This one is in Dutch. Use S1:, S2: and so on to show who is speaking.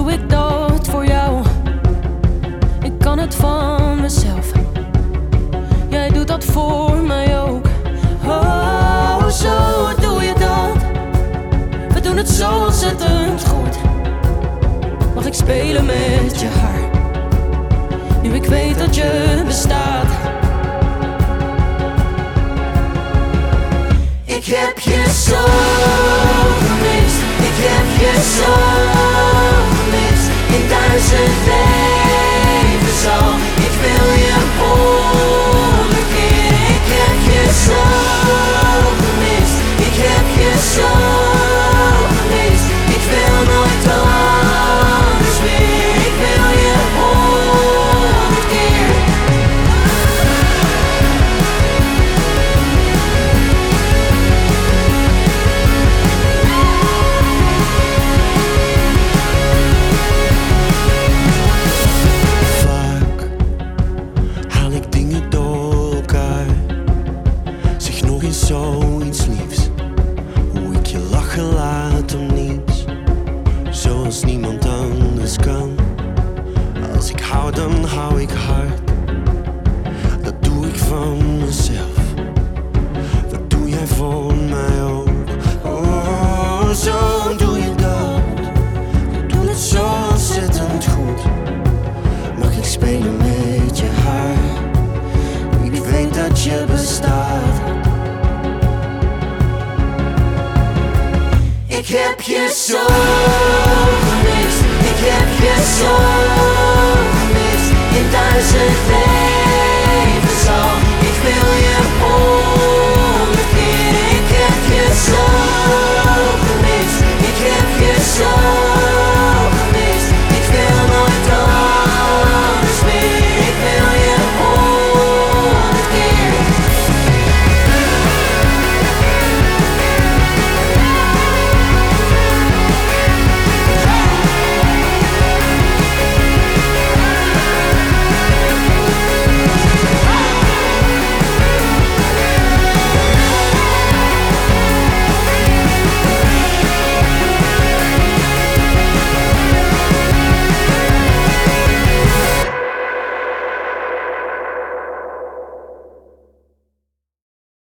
S1: doe ik dat voor jou. Ik kan het van mezelf. Jij doet dat voor mij ook. Oh, zo doe je dat. We doen het zo ontzettend goed. Mag ik spelen met je haar? Nu ik weet dat je bestaat. Ik heb je zo gemist. Ik heb je zo gemist. In 1000 levens al. Ik wil je 100 keer. Ik heb je zo gemist. Ik heb je zo gemist. Ik wil nooit anders meer. Ik wil je 100 keer.
S2: Vaak haal ik dingen door elkaar. Zeg nog eens zoiets liefs. Hoe ik je lachen laat om niets. Zoals niemand anders kan. Als ik hou, dan hou ik hard. Dat doe ik van mezelf. Dat doe jij voor mij ook. Oh, zo doe je dat. Je doet het zo ontzettend goed. Mag ik spelen met je haar? Ik weet dat je bestaat.
S1: Ik heb je zo gemist. Ik heb je zo gemist. In 1000